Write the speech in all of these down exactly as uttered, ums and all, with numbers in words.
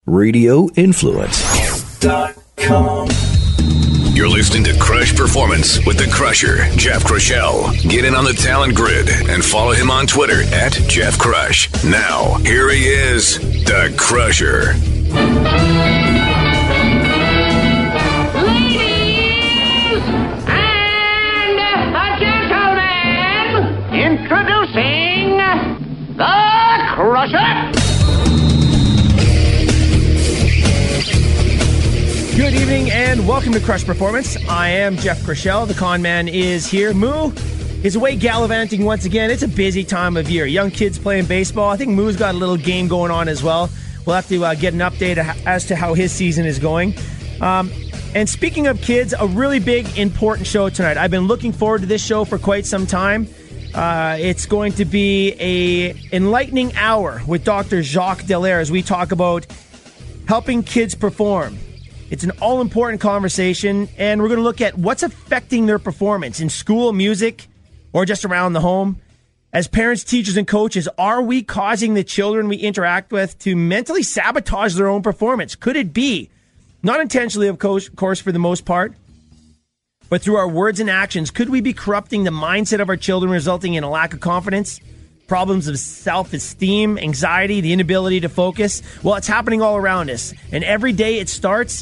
radio influence dot com. You're listening to Crush Performance with the Crusher, Jeff Crushell. Get in on the talent grid and follow him on Twitter at Jeff Crush. Now, here he is, the Crusher. Ladies and gentlemen, introducing the Crusher. Good evening and welcome to Crush Performance. I am Jeff Crushell. The con man is here. Moo is away gallivanting once again. It's a busy time of year. Young kids playing baseball. I think Moo's got a little game going on as well. We'll have to uh, get an update as to how his season is going. Um, and speaking of kids, a really big, important show tonight. I've been looking forward to this show for quite some time. Uh, it's going to be a enlightening hour with Doctor Jacques Dallaire as we talk about helping kids perform. It's an all-important conversation, and we're going to look at what's affecting their performance in school, music, or just around the home. As parents, teachers, and coaches, are we causing the children we interact with to mentally sabotage their own performance? Could it be, not intentionally, of course, for the most part, but through our words and actions, could we be corrupting the mindset of our children, resulting in a lack of confidence, problems of self-esteem, anxiety, the inability to focus? Well, it's happening all around us. And every day it starts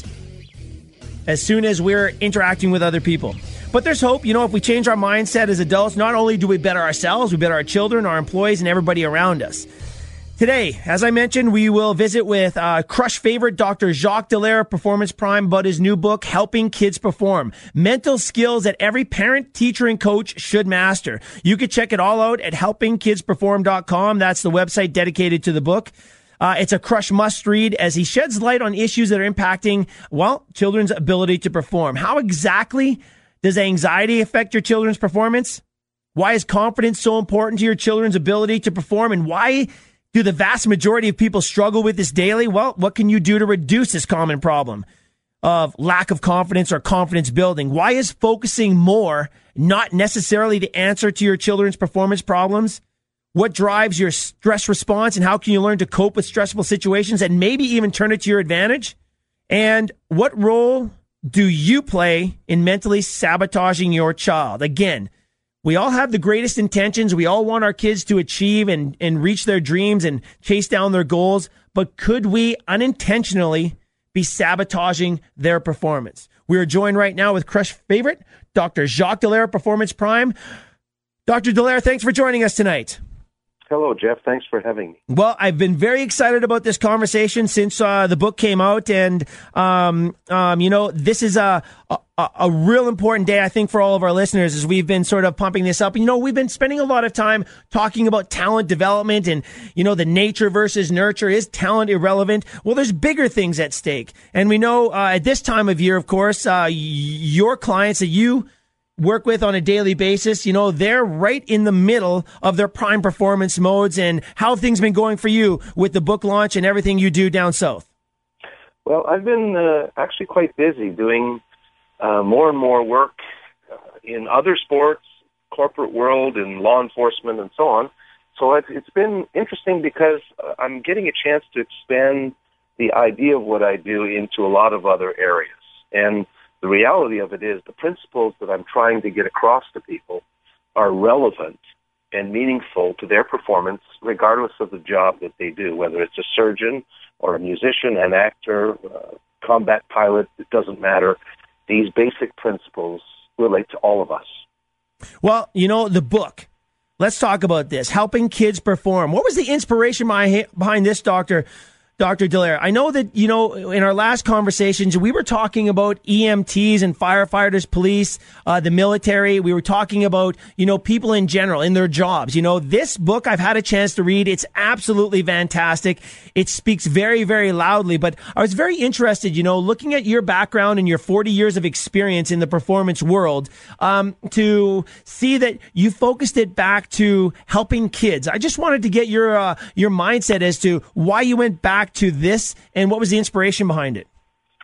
as soon as we're interacting with other people. But there's hope. You know, if we change our mindset as adults, not only do we better ourselves, we better our children, our employees, and everybody around us. Today, as I mentioned, we will visit with uh, Crush favorite Doctor Jacques Dallaire, Performance Prime, about his new book, Helping Kids Perform. Mental skills that every parent, teacher, and coach should master. You can check it all out at helping kids perform dot com. That's the website dedicated to the book. Uh, it's a Crush must-read as he sheds light on issues that are impacting, well, children's ability to perform. How exactly does anxiety affect your children's performance? Why is confidence so important to your children's ability to perform? And why do the vast majority of people struggle with this daily? Well, what can you do to reduce this common problem of lack of confidence or confidence building? Why is focusing more not necessarily the answer to your children's performance problems? What drives your stress response, and how can you learn to cope with stressful situations and maybe even turn it to your advantage? And what role do you play in mentally sabotaging your child? Again, we all have the greatest intentions. We all want our kids to achieve and, and reach their dreams and chase down their goals. But could we unintentionally be sabotaging their performance? We are joined right now with Crush favorite, Doctor Jacques Dallaire, Performance Prime. Doctor Dallaire, thanks for joining us tonight. Hello, Jeff. Thanks for having me. Well, I've been very excited about this conversation since uh, the book came out. And, um, um, you know, this is a, a, a real important day, I think, for all of our listeners as we've been sort of pumping this up. You know, we've been spending a lot of time talking about talent development and, you know, the nature versus nurture. Is talent irrelevant? Well, there's bigger things at stake. And we know uh, at this time of year, of course, uh, your clients that you work with on a daily basis, you know, they're right in the middle of their prime performance modes. And how have things been going for you with the book launch and everything you do down south? Well, I've been uh, actually quite busy doing uh, more and more work uh, in other sports, corporate world, and law enforcement, and so on. So it's, it's been interesting because uh, I'm getting a chance to expand the idea of what I do into a lot of other areas. And the reality of it is the principles that I'm trying to get across to people are relevant and meaningful to their performance, regardless of the job that they do, whether it's a surgeon or a musician, an actor, uh, combat pilot, it doesn't matter. These basic principles relate to all of us. Well, you know, the book, let's talk about this, Helping Kids Perform. What was the inspiration behind this, Doctor Doctor Dallaire? I know that, you know, in our last conversations, we were talking about E M Ts and firefighters, police, uh, the military. We were talking about, you know, people in general in their jobs. You know, this book I've had a chance to read. It's absolutely fantastic. It speaks very, very loudly. But I was very interested, you know, looking at your background and your forty years of experience in the performance world, um, to see that you focused it back to helping kids. I just wanted to get your, uh, your mindset as to why you went back to this and what was the inspiration behind it.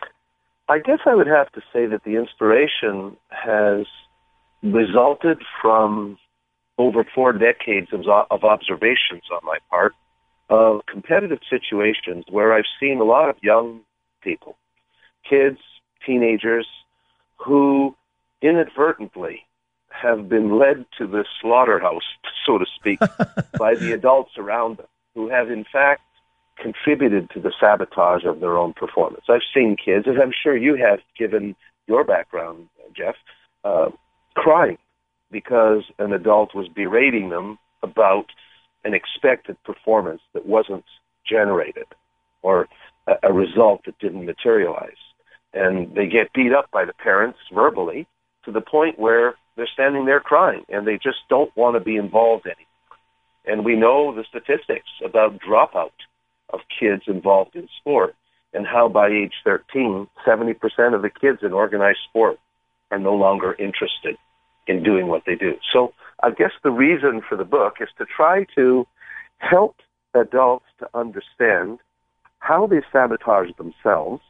I guess I would have to say that the inspiration has resulted from over four decades of, of observations on my part of competitive situations where I've seen a lot of young people, kids, teenagers, who inadvertently have been led to the slaughterhouse, so to speak, by the adults around them, who have in fact contributed to the sabotage of their own performance. I've seen kids, as I'm sure you have, given your background, Jeff, uh, crying because an adult was berating them about an expected performance that wasn't generated or a, a result that didn't materialize. And they get beat up by the parents verbally to the point where they're standing there crying and they just don't want to be involved anymore. And we know the statistics about dropout of kids involved in sport and how by age thirteen, seventy percent of the kids in organized sport are no longer interested in doing what they do. So I guess the reason for the book is to try to help adults to understand how they sabotage themselves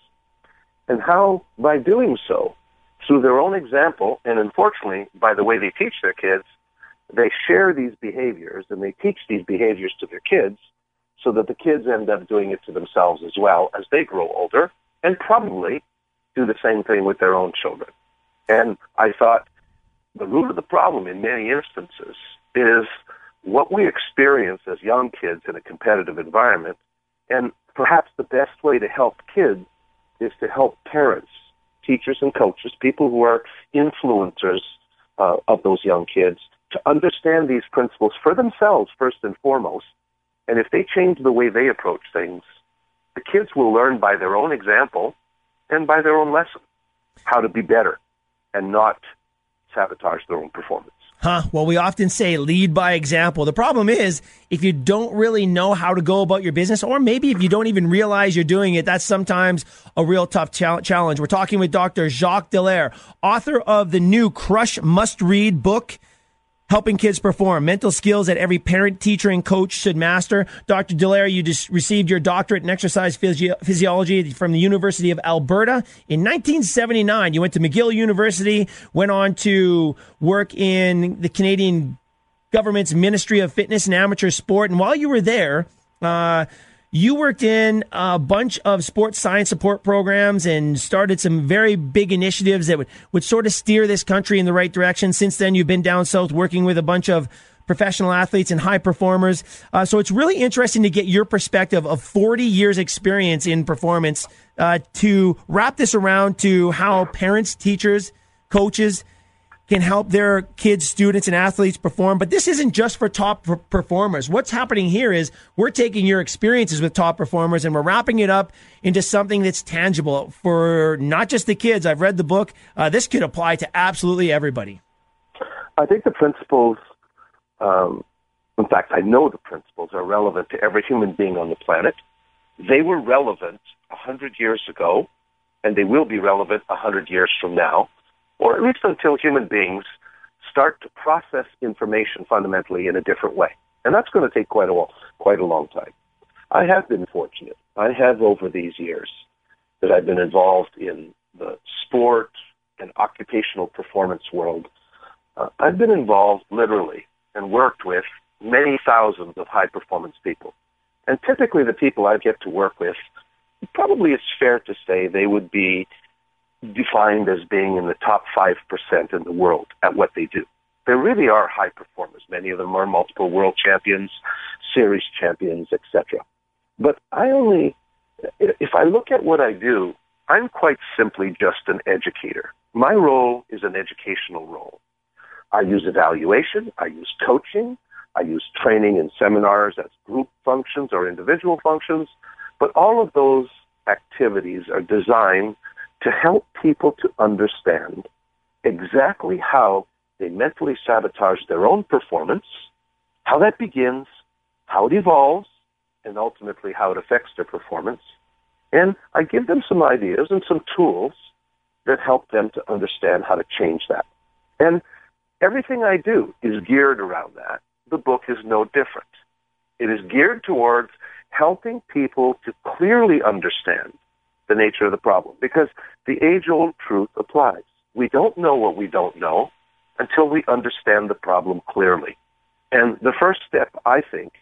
and how, by doing so, through their own example, and unfortunately, by the way they teach their kids, they share these behaviors and they teach these behaviors to their kids so that the kids end up doing it to themselves as well as they grow older and probably do the same thing with their own children. And I thought the root of the problem in many instances is what we experience as young kids in a competitive environment. And perhaps the best way to help kids is to help parents, teachers and coaches, people who are influencers uh, of those young kids, to understand these principles for themselves first and foremost. And if they change the way they approach things, the kids will learn by their own example and by their own lesson how to be better and not sabotage their own performance. Huh. Well, we often say lead by example. The problem is if you don't really know how to go about your business, or maybe if you don't even realize you're doing it, that's sometimes a real tough ch- challenge. We're talking with Doctor Jacques Dallaire, author of the new Crush must-read book, Helping Kids Perform, mental skills that every parent, teacher, and coach should master. Doctor Dallaire, you just received your doctorate in exercise physio- physiology from the University of Alberta in nineteen seventy-nine. You went to McGill University, went on to work in the Canadian government's Ministry of Fitness and Amateur Sport. And while you were there, uh, you worked in a bunch of sports science support programs and started some very big initiatives that would, would sort of steer this country in the right direction. Since then, you've been down south working with a bunch of professional athletes and high performers. Uh, so it's really interesting to get your perspective of forty years experience in performance uh, to wrap this around to how parents, teachers, coaches can help their kids, students, and athletes perform. But this isn't just for top per- performers. What's happening here is we're taking your experiences with top performers and we're wrapping it up into something that's tangible for not just the kids. I've read the book. Uh, this could apply to absolutely everybody. I think the principles, um, in fact, I know the principles are relevant to every human being on the planet. They were relevant one hundred years ago, and they will be relevant one hundred years from now, or at least until human beings start to process information fundamentally in a different way. And that's going to take quite a while, quite a long time. I have been fortunate. I have over these years that I've been involved in the sport and occupational performance world. Uh, I've been involved literally and worked with many thousands of high-performance people. And typically the people I get to work with, probably it's fair to say they would be defined as being in the top five percent in the world at what they do. They really are high performers. Many of them are multiple world champions, series champions, et cetera. But I only, if I look at what I do, I'm quite simply just an educator. My role is an educational role. I use evaluation, I use coaching, I use training and seminars as group functions or individual functions, but all of those activities are designed to help people to understand exactly how they mentally sabotage their own performance, how that begins, how it evolves, and ultimately how it affects their performance. And I give them some ideas and some tools that help them to understand how to change that. And everything I do is geared around that. The book is no different. It is geared towards helping people to clearly understand the nature of the problem, because the age-old truth applies. We don't know what we don't know until we understand the problem clearly. And the first step, I think,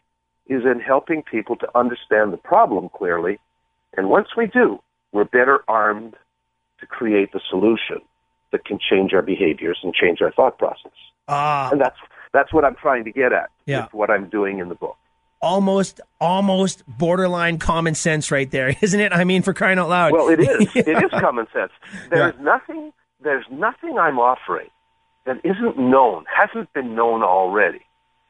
is in helping people to understand the problem clearly. And once we do, we're better armed to create the solution that can change our behaviors and change our thought process. Ah. And that's that's what I'm trying to get at Yeah. with what I'm doing in the book. Almost, almost borderline common sense right there, isn't it? I mean, for crying out loud. Well, it is. Yeah. It is common sense. There's Yeah. nothing. There's nothing I'm offering that isn't known, hasn't been known already.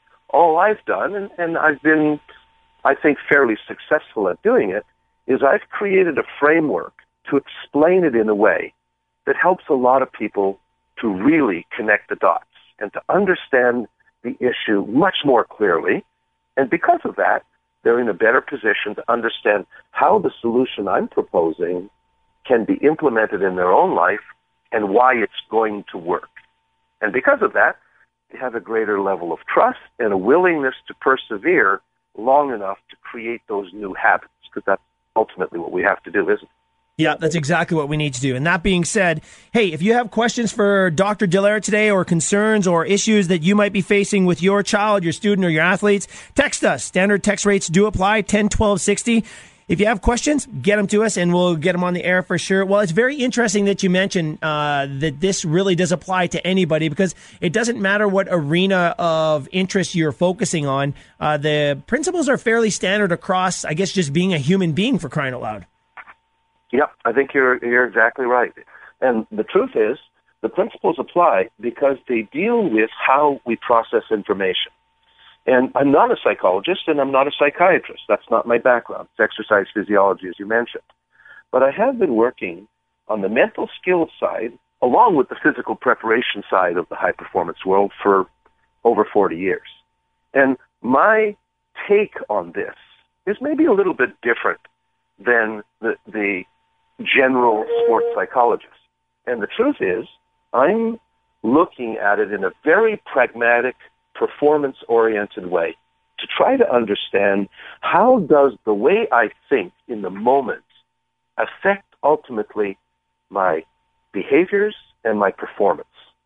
All I've done, and, and I've been, I think, fairly successful at doing it, is I've created a framework to explain it in a way that helps a lot of people to really connect the dots and to understand the issue much more clearly. And because of that, they're in a better position to understand how the solution I'm proposing can be implemented in their own life and why it's going to work. And because of that, they have a greater level of trust and a willingness to persevere long enough to create those new habits, because that's ultimately what we have to do, isn't it? Yeah, that's exactly what we need to do. And that being said, hey, if you have questions for Doctor Dallaire today, or concerns or issues that you might be facing with your child, your student, or your athletes, text us. Standard text rates do apply, ten twelve sixty. If you have questions, get them to us and we'll get them on the air for sure. Well, it's very interesting that you mentioned uh, that this really does apply to anybody, because it doesn't matter what arena of interest you're focusing on. Uh, the principles are fairly standard across, I guess, just being a human being, for crying out loud. Yep, I think you're you're exactly right. And the truth is, the principles apply because they deal with how we process information. And I'm not a psychologist and I'm not a psychiatrist. That's not my background. It's exercise physiology, as you mentioned. But I have been working on the mental skills side, along with the physical preparation side of the high-performance world, for over forty years. And my take on this is maybe a little bit different than the, the general sports psychologist. And the truth is, I'm looking at it in a very pragmatic, performance-oriented way to try to understand how does the way I think in the moment affect ultimately my behaviors and my performance.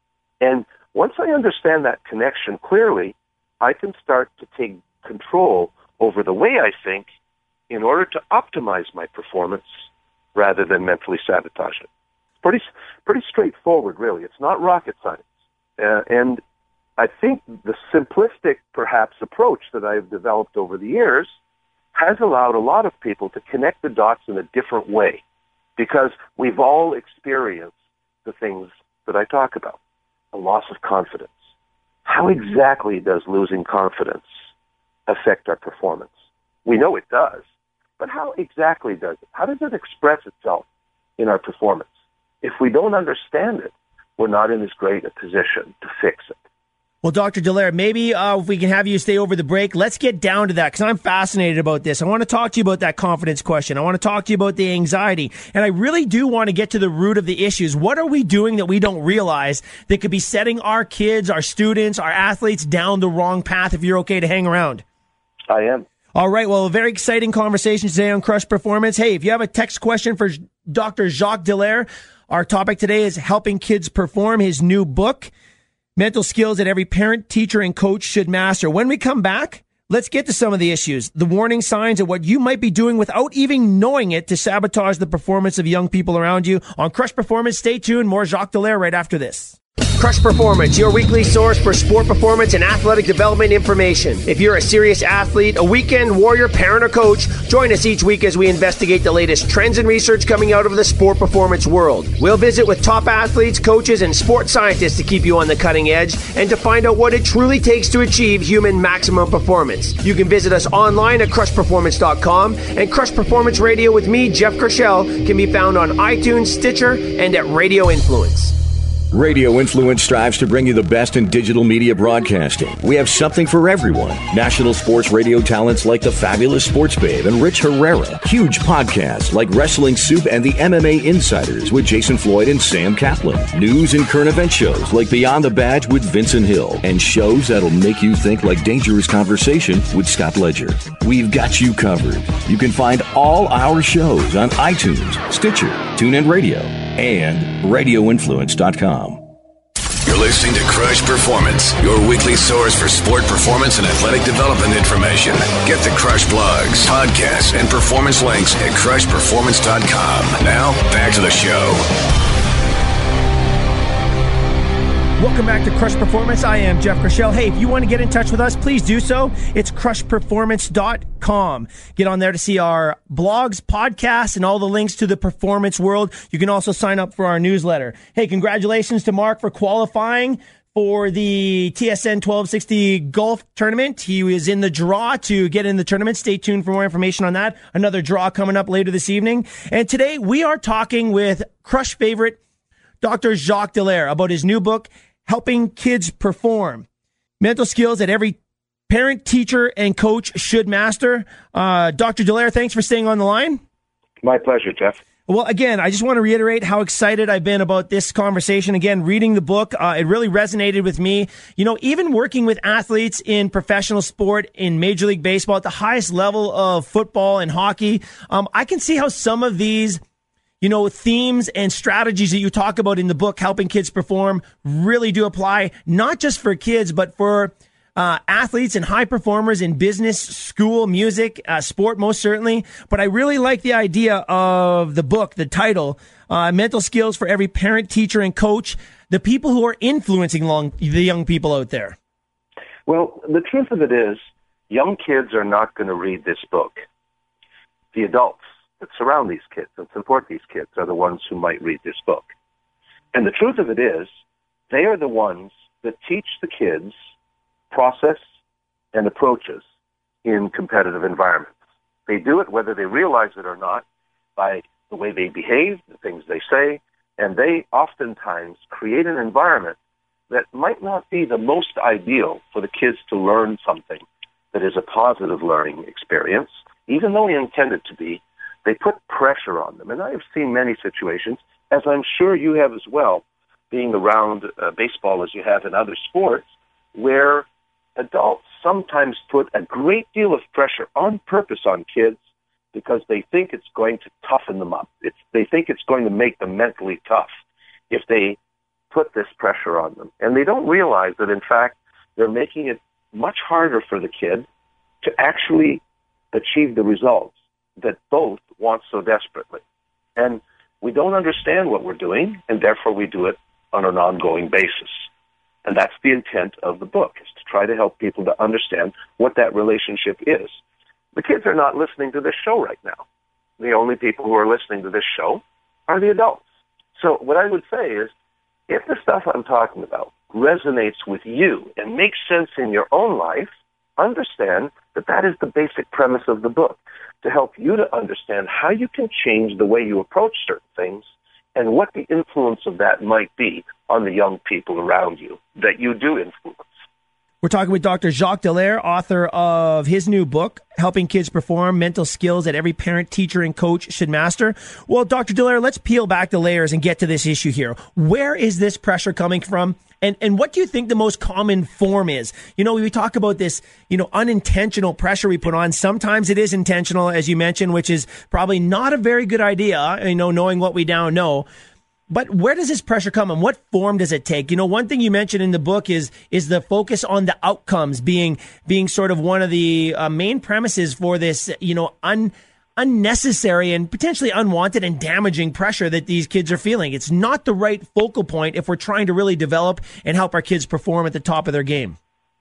And once I understand that connection clearly, I can start to take control over the way I think in order to optimize my performance rather than mentally sabotage it. Pretty, pretty straightforward, really. It's not rocket science. Uh, and I think the simplistic, perhaps, approach that I've developed over the years has allowed a lot of people to connect the dots in a different way, because we've all experienced the things that I talk about. A loss of confidence. How exactly does losing confidence affect our performance? We know it does, but how exactly does it? How does it express itself in our performance? If we don't understand it, we're not in as great a position to fix it. Well, Doctor Dallaire, maybe uh, if we can have you stay over the break, let's get down to that, because I'm fascinated about this. I want to talk to you about that confidence question. I want to talk to you about the anxiety. And I really do want to get to the root of the issues. What are we doing that we don't realize that could be setting our kids, our students, our athletes down the wrong path, if you're okay to hang around? I am. All right. Well, a very exciting conversation today on Crush Performance. Hey, if you have a text question for Doctor Jacques Dallaire, our topic today is helping kids perform, his new book, Mental Skills that Every Parent, Teacher, and Coach Should Master. When we come back, let's get to some of the issues, the warning signs, and what you might be doing without even knowing it to sabotage the performance of young people around you. On Crush Performance, stay tuned. More Jacques Dallaire right after this. Crush Performance, your weekly source for sport performance and athletic development information. If you're a serious athlete, a weekend warrior, parent, or coach, join us each week as we investigate the latest trends and research coming out of the sport performance world. We'll visit with top athletes, coaches, and sports scientists to keep you on the cutting edge and to find out what it truly takes to achieve human maximum performance. You can visit us online at crush performance dot com, and Crush Performance Radio with me, Jeff Kershell, can be found on iTunes, Stitcher, and at Radio Influence. Radio Influence strives to bring you the best in digital media broadcasting. We have something for everyone. National sports radio talents like the fabulous Sports Babe and Rich Herrera. Huge podcasts like Wrestling Soup and the M M A Insiders with Jason Floyd and Sam Kaplan. News and current event shows like Beyond the Badge with Vincent Hill. And shows that'll make you think like Dangerous Conversation with Scott Ledger. We've got you covered. You can find all our shows on iTunes, Stitcher, TuneIn Radio, and radio influence dot com. You're listening to Crush Performance, your weekly source for sport performance and athletic development information. Get the Crush blogs, podcasts, and performance links at crush performance dot com. Now, back to the show. Welcome back to Crush Performance. I am Jeff Crushell. Hey, if you want to get in touch with us, please do so. It's crush performance dot com. Get on there to see our blogs, podcasts, and all the links to the performance world. You can also sign up for our newsletter. Hey, congratulations to Mark for qualifying for the T S N twelve sixty golf tournament. He was in the draw to get in the tournament. Stay tuned for more information on that. Another draw coming up later this evening. And today we are talking with Crush favorite Doctor Jacques Dallaire about his new book, Helping Kids Perform. Mental skills that every parent, teacher, and coach should master. Uh, Doctor Dallaire, thanks for staying on the line. My pleasure, Jeff. Well, again, I just want to reiterate how excited I've been about this conversation. Again, reading the book, uh, it really resonated with me. You know, even working with athletes in professional sport, in Major League Baseball, at the highest level of football and hockey, um, I can see how some of these you know, themes and strategies that you talk about in the book, Helping Kids Perform, really do apply, not just for kids, but for uh, athletes and high performers in business, school, music, uh, sport, most certainly. But I really like the idea of the book, the title, uh, Mental Skills for Every Parent, Teacher, and Coach, the people who are influencing long, the young people out there. Well, the truth of it is, young kids are not going to read this book. The adults that surround these kids and support these kids are the ones who might read this book. And the truth of it is, they are the ones that teach the kids process and approaches in competitive environments. They do it whether they realize it or not by the way they behave, the things they say, and they oftentimes create an environment that might not be the most ideal for the kids to learn something that is a positive learning experience, even though we intend it to be. They put pressure on them. And I have seen many situations, as I'm sure you have as well, being around uh, baseball as you have in other sports, where adults sometimes put a great deal of pressure on purpose on kids because they think it's going to toughen them up. It's, they think it's going to make them mentally tough if they put this pressure on them. And they don't realize that, in fact, they're making it much harder for the kid to actually achieve the results that both want so desperately. And we don't understand what we're doing, and therefore we do it on an ongoing basis. And that's the intent of the book, is to try to help people to understand what that relationship is. The kids are not listening to this show right now. The only people who are listening to this show are the adults. So what I would say is, if the stuff I'm talking about resonates with you and makes sense in your own life, understand that that is the basic premise of the book, to help you to understand how you can change the way you approach certain things and what the influence of that might be on the young people around you that you do influence. We're talking with Doctor Jacques Dallaire, author of his new book, Helping Kids Perform, Mental Skills that Every Parent, Teacher, and Coach Should Master. Well, Doctor Dallaire, let's peel back the layers and get to this issue here. Where is this pressure coming from? And and what do you think the most common form is? You know, we talk about this, you know, unintentional pressure we put on. Sometimes it is intentional, as you mentioned, which is probably not a very good idea, you know, knowing what we now know. But where does this pressure come and what form does it take? You know, one thing you mentioned in the book is is the focus on the outcomes being being sort of one of the uh, main premises for this, you know, un unnecessary and potentially unwanted and damaging pressure that these kids are feeling. It's not the right focal point if we're trying to really develop and help our kids perform at the top of their game.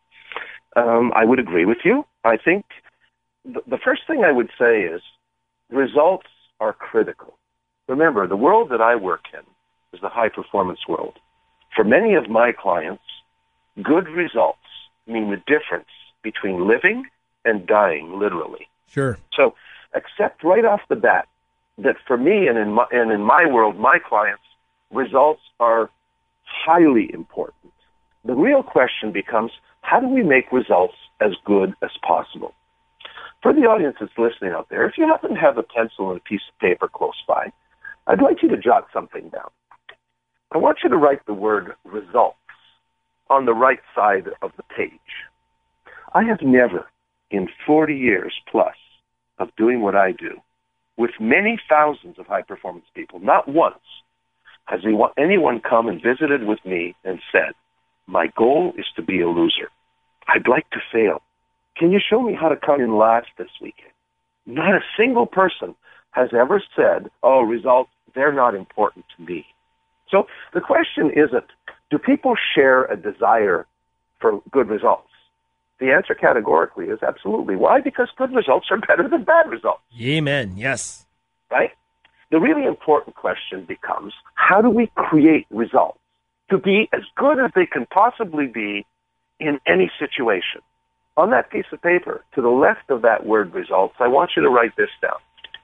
Um, I would agree with you. I think th- the first thing I would say is results are critical. Remember, the world that I work in is the high-performance world. For many of my clients, good results mean the difference between living and dying, literally. Sure. So accept right off the bat that for me and in my, and in my world, my clients, results are highly important. The real question becomes, how do we make results as good as possible? For the audience that's listening out there, if you happen to have a pencil and a piece of paper close by, I'd like you to jot something down. I want you to write the word results on the right side of the page. I have never, in forty years plus of doing what I do, with many thousands of high-performance people, not once has anyone come and visited with me and said, my goal is to be a loser. I'd like to fail. Can you show me how to come in last this weekend? Not a single person has ever said, oh, results, they're not important to me. So the question isn't, do people share a desire for good results? The answer categorically is absolutely. Why? Because good results are better than bad results. Amen. Yes. Right? The really important question becomes, how do we create results to be as good as they can possibly be in any situation? On that piece of paper, to the left of that word results, I want you to write this down.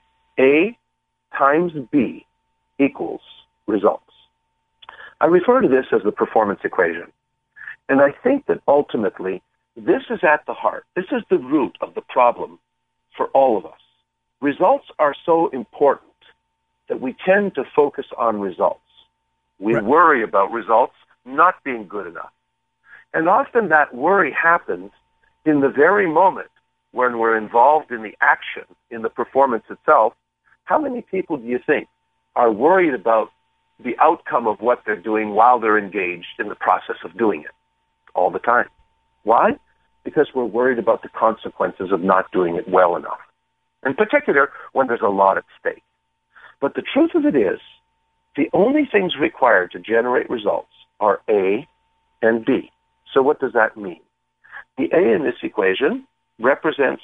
A times B equals results. I refer to this as the performance equation. And I think that ultimately, this is at the heart. This is the root of the problem for all of us. Results are so important that we tend to focus on results. We right. worry about results not being good enough. And often that worry happens in the very moment when we're involved in the action, in the performance itself. How many people do you think are worried about the outcome of what they're doing while they're engaged in the process of doing it? All the time. Why? Because we're worried about the consequences of not doing it well enough. In particular, when there's a lot at stake. But the truth of it is, the only things required to generate results are A and B. So what does that mean? The A in this equation represents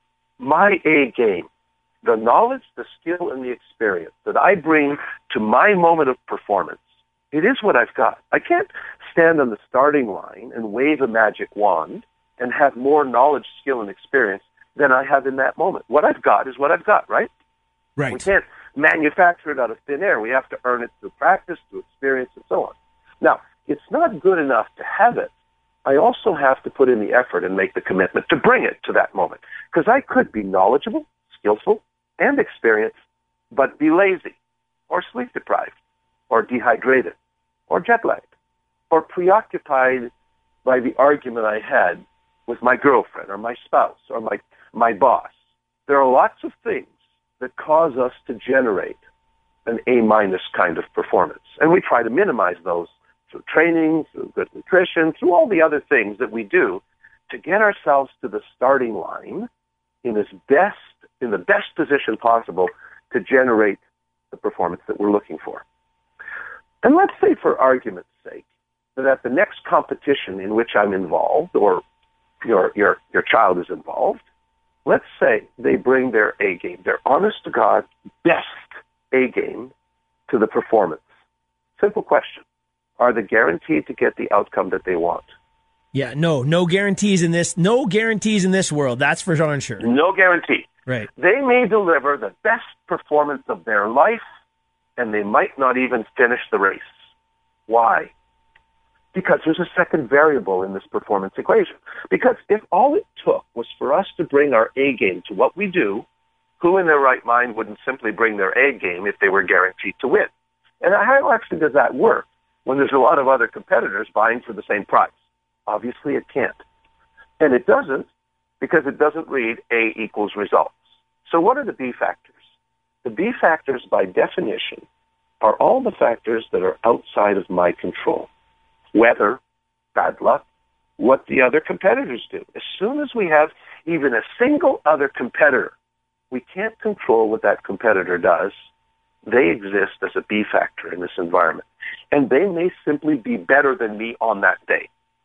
my A game, the knowledge, the skill, and the experience that I bring to my moment of performance. It is what I've got. I can't stand on the starting line and wave a magic wand and have more knowledge, skill, and experience than I have in that moment. What I've got is what I've got, right? Right. We can't manufacture it out of thin air. We have to earn it through practice, through experience, and so on. Now, it's not good enough to have it. I also have to put in the effort and make the commitment to bring it to that moment. Because I could be knowledgeable, skillful, and experienced, but be lazy, or sleep-deprived, or dehydrated, or jet-lagged, or preoccupied by the argument I had with my girlfriend, or my spouse, or my, my boss. There are lots of things that cause us to generate an A-minus kind of performance. And we try to minimize those through training, through good nutrition, through all the other things that we do to get ourselves to the starting line in as best, in the best position possible to generate the performance that we're looking for. And let's say, for argument's sake, that at the next competition in which I'm involved, or your your your child is involved, let's say they bring their A game, their honest-to-God best A game to the performance. Simple question. Are they guaranteed to get the outcome that they want? Yeah, no, no guarantees in this, no guarantees in this world. That's for darn sure. No guarantee. Right. They may deliver the best performance of their life, and they might not even finish the race. Why? Because there's a second variable in this performance equation. Because if all it took was for us to bring our A game to what we do, who in their right mind wouldn't simply bring their A game if they were guaranteed to win? And how actually does that work when there's a lot of other competitors vying for the same prize? Obviously it can't. And it doesn't because it doesn't read A equals results. So what are the B factors? The B factors, by definition, are all the factors that are outside of my control. Weather, bad luck, what the other competitors do. As soon as we have even a single other competitor, we can't control what that competitor does. They exist as a B factor in this environment. And they may simply be better than me on that day.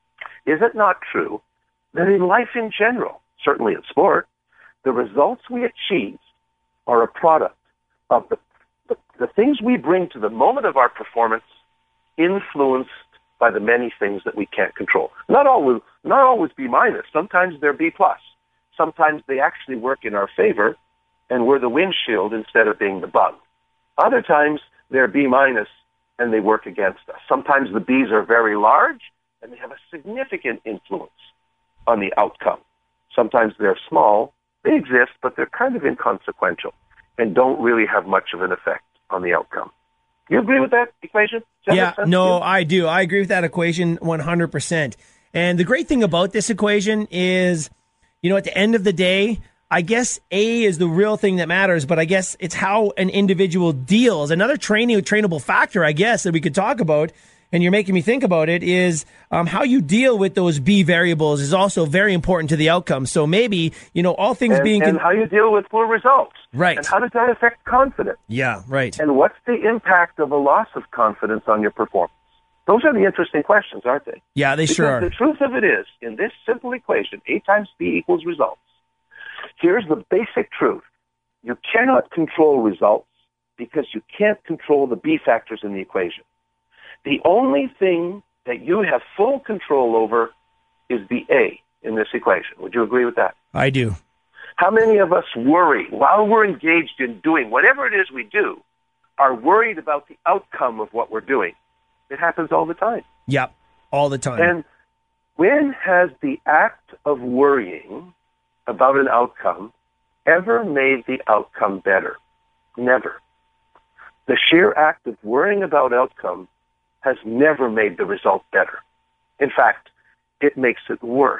Is it not true that in life in general, certainly in sport, the results we achieve are a product of the, the, the things we bring to the moment of our performance, influenced by the many things that we can't control. Not always, not always B minus. Sometimes they're B plus. Sometimes they actually work in our favor, and we're the windshield instead of being the bug. Other times they're B minus, and they work against us. Sometimes the B's are very large, and they have a significant influence on the outcome. Sometimes they're small. They exist, but they're kind of inconsequential and don't really have much of an effect on the outcome. You agree with that equation? Does yeah, that no, I do. I agree with that equation one hundred percent. And the great thing about this equation is, you know, at the end of the day, I guess A is the real thing that matters, but I guess it's how an individual deals. Another training, trainable factor, I guess, that we could talk about, and you're making me think about it, is um, how you deal with those B variables is also very important to the outcome. So maybe, you know, all things and, being... And con- how you deal with poor results. Right. And how does that affect confidence? Yeah, right. And what's the impact of a loss of confidence on your performance? Those are the interesting questions, aren't they? Yeah, they because sure are. The truth of it is, in this simple equation, A times B equals results, here's the basic truth. You cannot control results because you can't control the B factors in the equation. The only thing that you have full control over is the A in this equation. Would you agree with that? I do. How many of us worry while we're engaged in doing whatever it is we do, are worried about the outcome of what we're doing? It happens all the time. Yep, all the time. And when has the act of worrying about an outcome ever made the outcome better? Never. The sheer act of worrying about outcome has never made the result better. In fact, it makes it worse.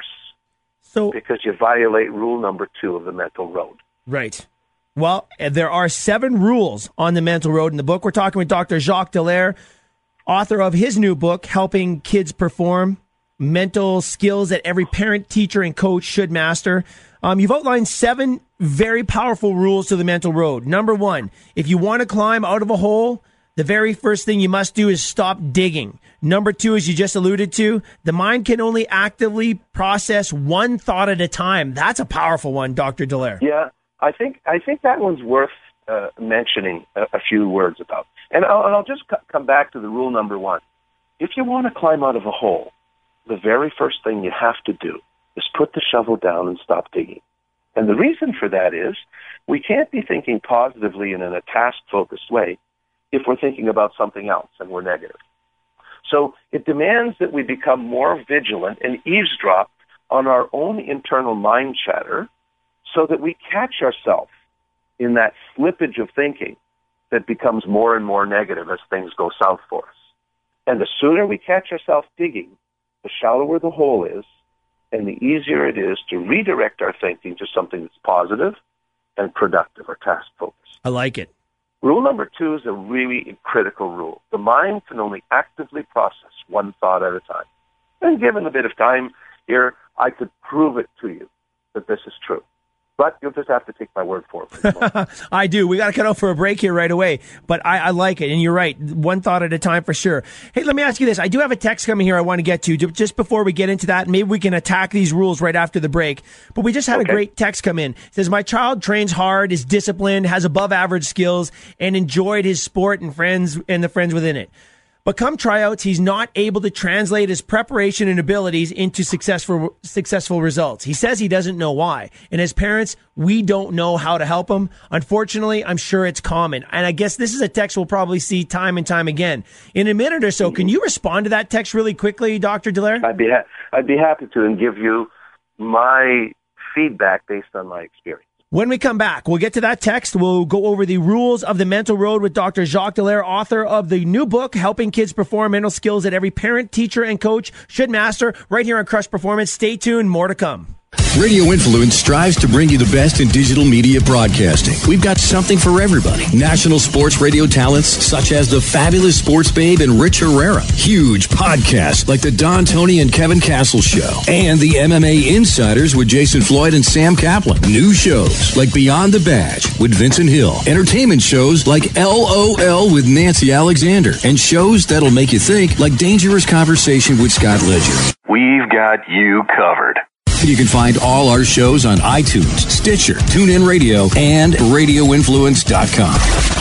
So, because you violate rule number two of the mental road. Right. Well, there are seven rules on the mental road in the book. We're talking with Doctor Jacques Dallaire, author of his new book, Helping Kids Perform, Mental Skills that Every Parent, Teacher, and Coach Should Master. Um, you've outlined seven very powerful rules to the mental road. Number one, if you want to climb out of a hole, the very first thing you must do is stop digging. Number two, as you just alluded to, the mind can only actively process one thought at a time. That's a powerful one, Doctor Dallaire. Yeah, I think I think that one's worth uh, mentioning a, a few words about. And I'll, and I'll just c- come back to the rule number one. If you want to climb out of a hole, the very first thing you have to do is put the shovel down and stop digging. And the reason for that is we can't be thinking positively and in a task-focused way if we're thinking about something else and we're negative. So it demands that we become more vigilant and eavesdrop on our own internal mind chatter so that we catch ourselves in that slippage of thinking that becomes more and more negative as things go south for us. And the sooner we catch ourselves digging, the shallower the hole is, and the easier it is to redirect our thinking to something that's positive and productive or task-focused. I like it. Rule number two is a really critical rule. The mind can only actively process one thought at a time. And given a bit of time here, I could prove it to you that this is true. But you'll just have to take my word for it. I do. We got to cut out for a break here right away. But I, I like it. And you're right. One thought at a time for sure. Hey, let me ask you this. I do have a text coming here I want to get to. Just before we get into that, maybe we can attack these rules right after the break. But we just had okay. a great text come in. It says, my child trains hard, is disciplined, has above average skills, and enjoyed his sport and friends and the friends within it. But come tryouts, he's not able to translate his preparation and abilities into successful successful results. He says he doesn't know why. And as parents, we don't know how to help him. Unfortunately, I'm sure it's common. And I guess this is a text we'll probably see time and time again. In a minute or so, can you respond to that text really quickly, Doctor Dallaire? I'd be, ha- I'd be happy to and give you my feedback based on my experience. When we come back, we'll get to that text. We'll go over the rules of the mental road with Doctor Jacques Dallaire, author of the new book, Helping Kids Perform, Mental Skills that Every Parent, Teacher, and Coach Should Master, right here on Crush Performance. Stay tuned. More to come. Radio Influence strives to bring you the best in digital media broadcasting. We've got something for everybody. National sports radio talents such as the fabulous Sports Babe and Rich Herrera. Huge podcasts like the Don Tony and Kevin Castle Show. And the M M A Insiders with Jason Floyd and Sam Kaplan. New shows like Beyond the Badge with Vincent Hill. Entertainment shows like L O L with Nancy Alexander. And shows that'll make you think like Dangerous Conversation with Scott Ledger. We've got you covered. You can find all our shows on iTunes, Stitcher, TuneIn Radio, and radio influence dot com.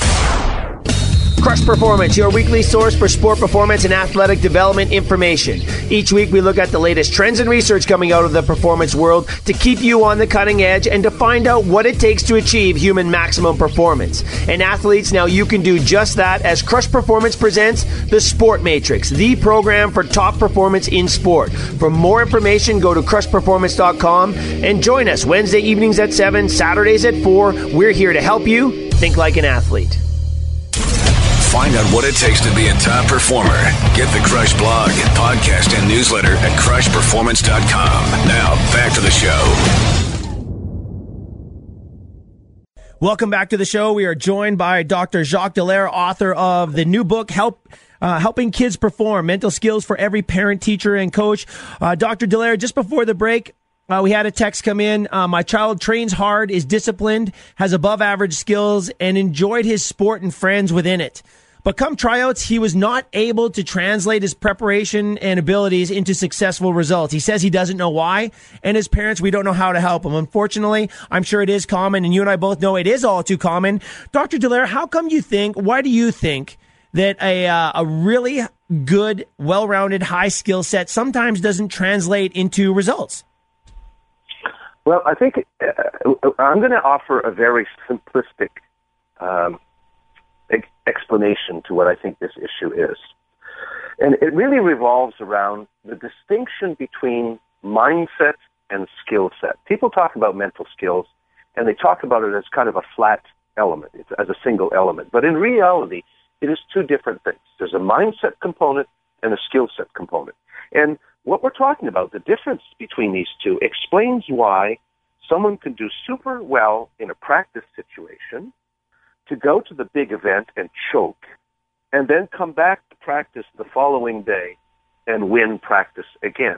Crush Performance, your weekly source for sport performance and athletic development information. Each week we look at the latest trends and research coming out of the performance world to keep you on the cutting edge and to find out what it takes to achieve human maximum performance. And athletes, now you can do just that as Crush Performance presents the Sport Matrix, the program for top performance in sport. For more information, go to crush performance dot com and join us Wednesday evenings at seven, Saturdays at four. We're here to help you think like an athlete. Find out what it takes to be a top performer. Get the Crush blog, podcast, and newsletter at crush performance dot com. Now, back to the show. Welcome back to the show. We are joined by Doctor Jacques Dallaire, author of the new book, Help uh, Helping Kids Perform, Mental Skills for Every Parent, Teacher, and Coach. Uh, Doctor Dallaire, just before the break, uh, we had a text come in. Uh, my child trains hard, is disciplined, has above average skills, and enjoyed his sport and friends within it. But come tryouts, he was not able to translate his preparation and abilities into successful results. He says he doesn't know why, and as parents, we don't know how to help him. Unfortunately, I'm sure it is common, and you and I both know it is all too common. Doctor Dallaire, how come you think, why do you think that a uh, a really good, well-rounded, high skill set sometimes doesn't translate into results? Well, I think uh, I'm going to offer a very simplistic um explanation to what I think this issue is. And it really revolves around the distinction between mindset and skill set. People talk about mental skills, and they talk about it as kind of a flat element, it's as a single element. But in reality, it is two different things. There's a mindset component and a skill set component. And what we're talking about, the difference between these two, explains why someone can do super well in a practice situation, to go to the big event and choke, and then come back to practice the following day and win practice again.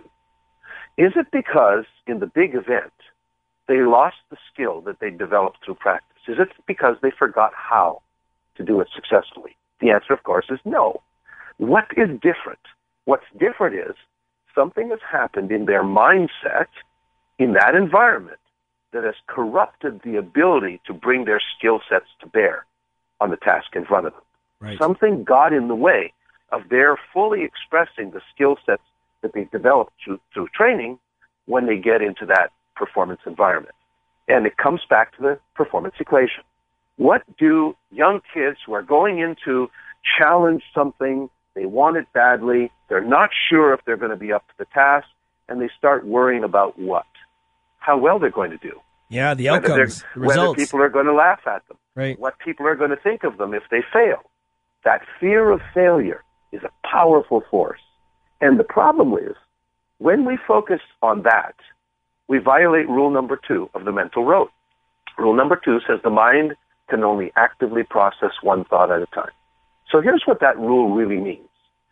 Is it because in the big event they lost the skill that they developed through practice? Is it because they forgot how to do it successfully? The answer, of course, is no. What is different? What's different is something has happened in their mindset in that environment that has corrupted the ability to bring their skill sets to bear on the task in front of them. Right. Something got in the way of their fully expressing the skill sets that they've developed through, through training when they get into that performance environment. And it comes back to the performance equation. What do young kids who are going into challenge something, they want it badly, they're not sure if they're going to be up to the task, and they start worrying about what? How well they're going to do. Yeah, the outcomes, the results. Whether people are going to laugh at them. Right. What people are going to think of them if they fail. That fear of failure is a powerful force. And the problem is, when we focus on that, we violate rule number two of the mental road. Rule number two says the mind can only actively process one thought at a time. So here's what that rule really means.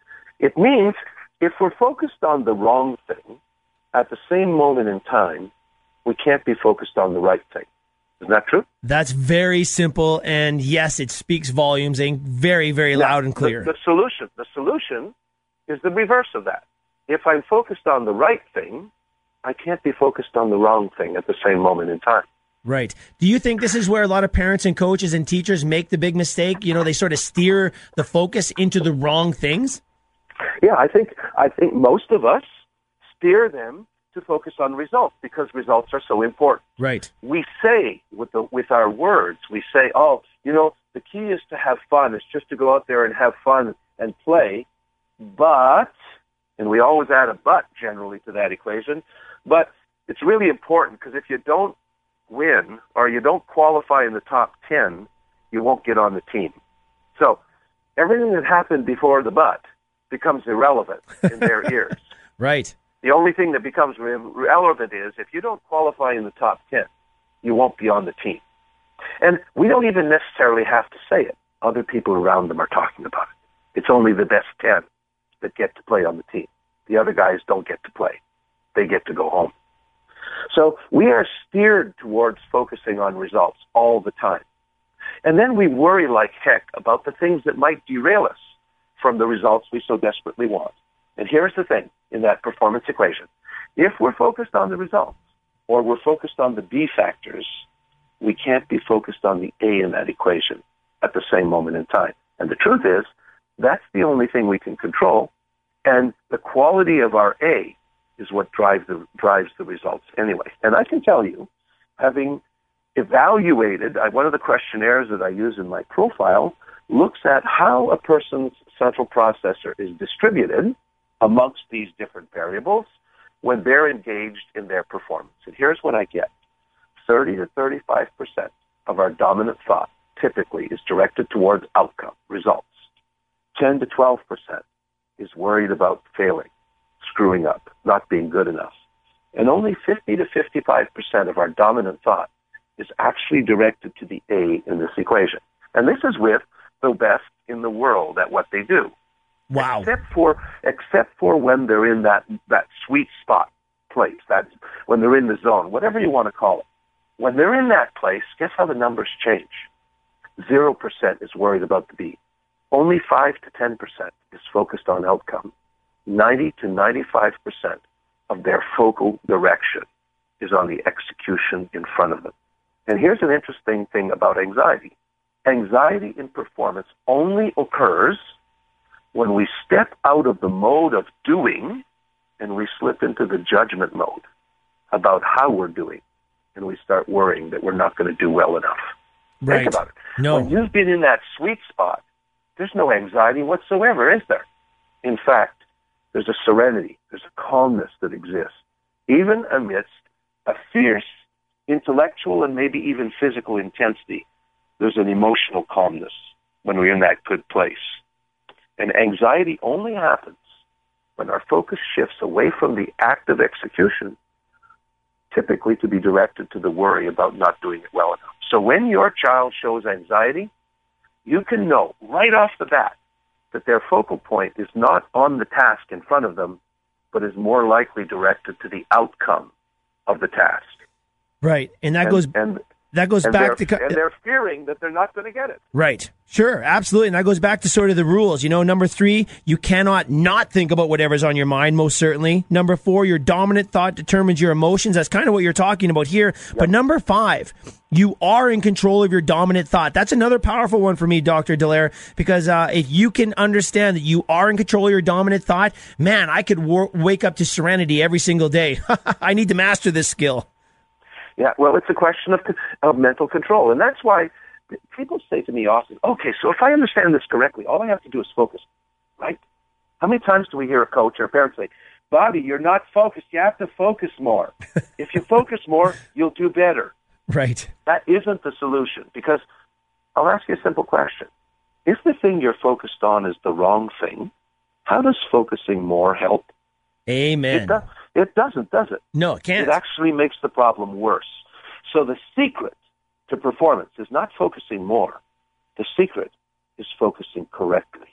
It means if we're focused on the wrong thing, at the same moment in time, we can't be focused on the right thing. Isn't that true? That's very simple, and yes, it speaks volumes, and very, very now, loud and clear. The, the solution, the solution is the reverse of that. If I'm focused on the right thing, I can't be focused on the wrong thing at the same moment in time. Right. Do you think this is where a lot of parents and coaches and teachers make the big mistake? You know, they sort of steer the focus into the wrong things? Yeah, I think I think most of us steer them to focus on results because results are so important. Right. We say with the with our words, we say, oh, you know, the key is to have fun. It's just to go out there and have fun and play. But, and we always add a but generally to that equation, but it's really important because if you don't win or you don't qualify in the top ten, you won't get on the team. So everything that happened before the but becomes irrelevant in their ears. Right. The only thing that becomes re- relevant is if you don't qualify in the top ten, you won't be on the team. And we don't even necessarily have to say it. Other people around them are talking about it. It's only the best ten that get to play on the team. The other guys don't get to play. They get to go home. So we are steered towards focusing on results all the time. And then we worry like heck about the things that might derail us from the results we so desperately want. And here's the thing in that performance equation. If we're focused on the results or we're focused on the B factors, we can't be focused on the A in that equation at the same moment in time. And the truth is, that's the only thing we can control. And the quality of our A is what drives the, drives the results anyway. And I can tell you, having evaluated, I, one of the questionnaires that I use in my profile looks at how a person's central processor is distributed amongst these different variables when they're engaged in their performance. And here's what I get. thirty to thirty-five percent of our dominant thought typically is directed towards outcome, results. ten to twelve percent is worried about failing, screwing up, not being good enough. And only fifty to fifty-five percent of our dominant thought is actually directed to the A in this equation. And this is with the best in the world at what they do. Wow. Except for, except for when they're in that, that sweet spot place, that's when they're in the zone, whatever you want to call it. When they're in that place, guess how the numbers change? Zero percent is worried about the B. Only five to ten percent is focused on outcome. ninety to ninety-five percent of their focal direction is on the execution in front of them. And here's an interesting thing about anxiety. Anxiety in performance only occurs when we step out of the mode of doing and we slip into the judgment mode about how we're doing, and we start worrying that we're not going to do well enough. Right. Think about it. No. When you've been in that sweet spot, there's no anxiety whatsoever, is there? In fact, there's a serenity, there's a calmness that exists, even amidst a fierce intellectual and maybe even physical intensity. There's an emotional calmness when we're in that good place. And anxiety only happens when our focus shifts away from the act of execution, typically to be directed to the worry about not doing it well enough. So when your child shows anxiety, you can know right off the bat that their focal point is not on the task in front of them, but is more likely directed to the outcome of the task. Right, and that and, goes and, that goes and back they're, to and they're fearing that they're not going to get it. Right. Sure, absolutely. And that goes back to sort of the rules. You know, number three, you cannot not think about whatever's on your mind, most certainly. Number four, your dominant thought determines your emotions. That's kind of what you're talking about here. Yep. But number five, you are in control of your dominant thought. That's another powerful one for me, Doctor Dallaire, because uh, if you can understand that you are in control of your dominant thought, man, I could wor- wake up to serenity every single day. I need to master this skill. Yeah, well, it's a question of, of mental control. And that's why people say to me often, okay, so if I understand this correctly, all I have to do is focus, right? How many times do we hear a coach or a parent say, Bobby, you're not focused. You have to focus more. If you focus more, you'll do better. Right. That isn't the solution, because I'll ask you a simple question. If the thing you're focused on is the wrong thing, how does focusing more help? Amen. It, do- it doesn't, does it? No, it can't. It actually makes the problem worse. So the secret to performance is not focusing more. The secret is focusing correctly.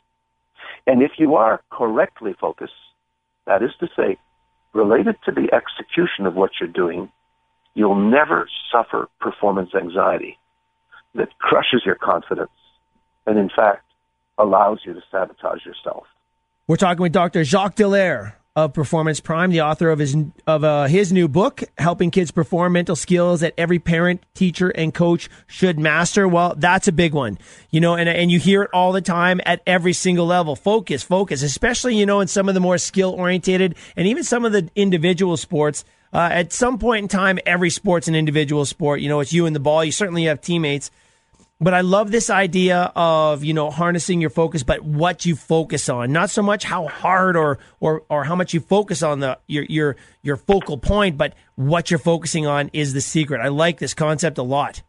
And if you are correctly focused, that is to say, related to the execution of what you're doing, you'll never suffer performance anxiety that crushes your confidence and, in fact, allows you to sabotage yourself. We're talking with Doctor Jacques Dallaire of Performance Prime, the author of his of uh, his new book, Helping Kids Perform, Mental Skills That Every Parent, Teacher, and Coach Should Master. Well, that's a big one, you know, and and you hear it all the time at every single level. Focus, focus, especially, you know, in some of the more skill-orientated and even some of the individual sports. Uh, at some point in time, every sport's an individual sport. You know, it's you and the ball. You certainly have teammates. But I love this idea of, you know, harnessing your focus, but what you focus on, not so much how hard or or, or how much you focus on the your your your focal point, but what you're focusing on is the secret. I like this concept a lot.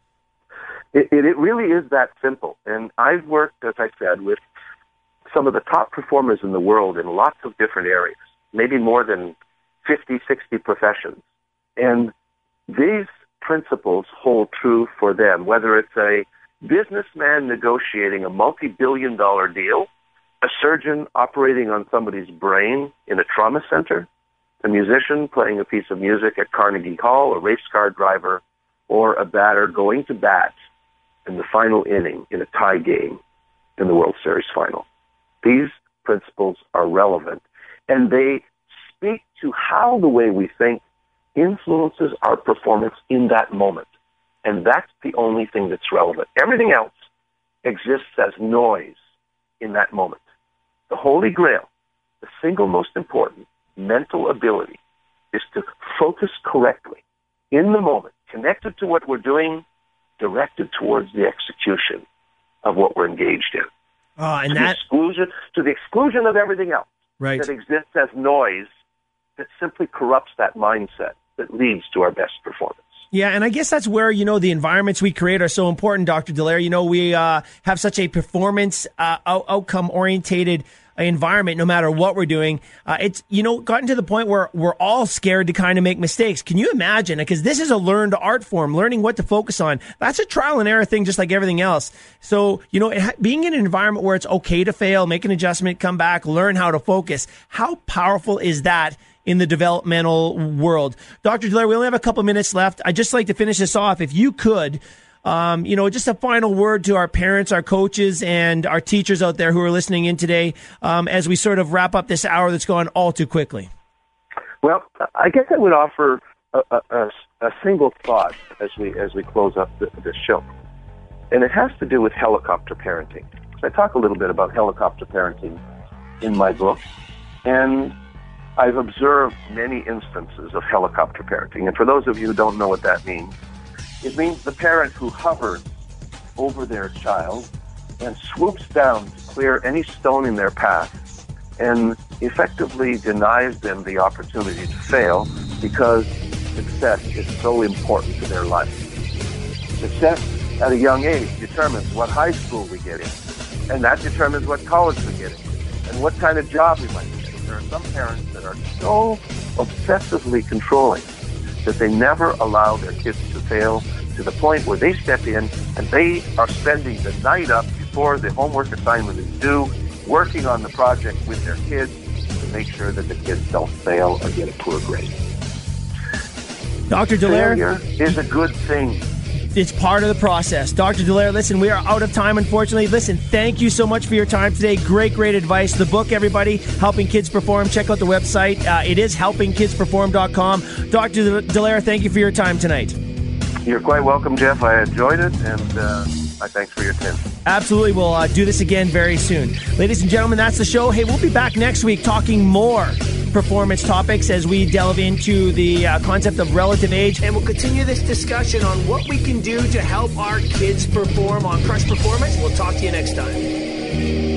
It, it, it really is that simple. And I've worked, as I said, with some of the top performers in the world in lots of different areas, maybe more than fifty, sixty professions. And these principles hold true for them, whether it's a businessman negotiating a multi-billion dollar deal, a surgeon operating on somebody's brain in a trauma center, a musician playing a piece of music at Carnegie Hall, a race car driver, or a batter going to bat in the final inning in a tie game in the World Series final. These principles are relevant, and they speak to how the way we think influences our performance in that moment. And that's the only thing that's relevant. Everything else exists as noise in that moment. The Holy Grail, the single most important mental ability, is to focus correctly in the moment, connected to what we're doing, directed towards the execution of what we're engaged in. Uh, and to that the exclusion, to the exclusion of everything else right. that exists as noise that simply corrupts that mindset that leads to our best performance. Yeah, and I guess that's where, you know, the environments we create are so important, Doctor Dallaire. You know, we uh, have such a performance uh, out- outcome-orientated environment no matter what we're doing. Uh, it's, you know, gotten to the point where we're all scared to kind of make mistakes. Can you imagine? Because this is a learned art form, learning what to focus on. That's a trial and error thing, just like everything else. So, you know, it ha- being in an environment where it's okay to fail, make an adjustment, come back, learn how to focus, how powerful is that in the developmental world? Doctor Dallaire, we only have a couple minutes left. I'd just like to finish this off. If you could, um, you know, just a final word to our parents, our coaches, and our teachers out there who are listening in today um, as we sort of wrap up this hour that's gone all too quickly. Well, I guess I would offer a, a, a single thought as we as we close up the, this show, and it has to do with helicopter parenting. I talk a little bit about helicopter parenting in my book, and I've observed many instances of helicopter parenting. And for those of you who don't know what that means, it means the parent who hovers over their child and swoops down to clear any stone in their path and effectively denies them the opportunity to fail because success is so important to their life. Success at a young age determines what high school we get in, and that determines what college we get in, and what kind of job we might get. There are some parents that are so obsessively controlling that they never allow their kids to fail, to the point where they step in and they are spending the night up before the homework assignment is due, working on the project with their kids to make sure that the kids don't fail or get a poor grade. Doctor Dallaire, failure is a good thing. It's part of the process. Doctor Dallaire, listen, we are out of time, unfortunately. Listen, thank you so much for your time today. Great, great advice. The book, everybody, Helping Kids Perform. Check out the website. Uh, it is helping kids perform dot com. Doctor Dallaire, thank you for your time tonight. You're quite welcome, Jeff. I enjoyed it, and uh, my thanks for your attention. Absolutely. We'll uh, do this again very soon. Ladies and gentlemen, that's the show. Hey, we'll be back next week talking more performance topics as we delve into the uh, concept of relative age. And we'll continue this discussion on what we can do to help our kids perform on Crush Performance. We'll talk to you next time.